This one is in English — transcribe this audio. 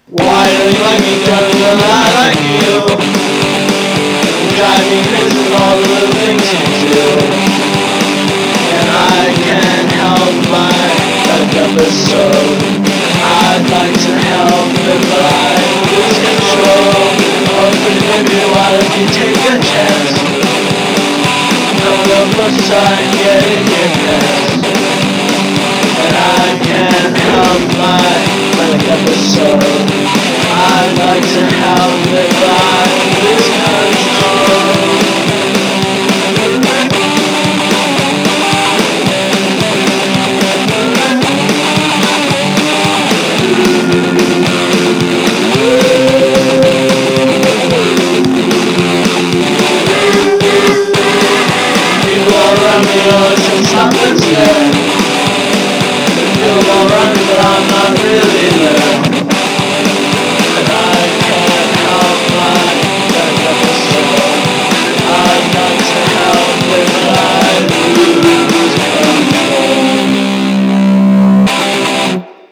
Why do you like me better than I like you? You drive me crazy with all the little things you do. And I can't help my bad episode. I'd like to help it, but I lose control. Oh, pretty baby, why don't you take a chance? I'm the first time getting your past. And I can't help my manic episode. I'd like to help it, but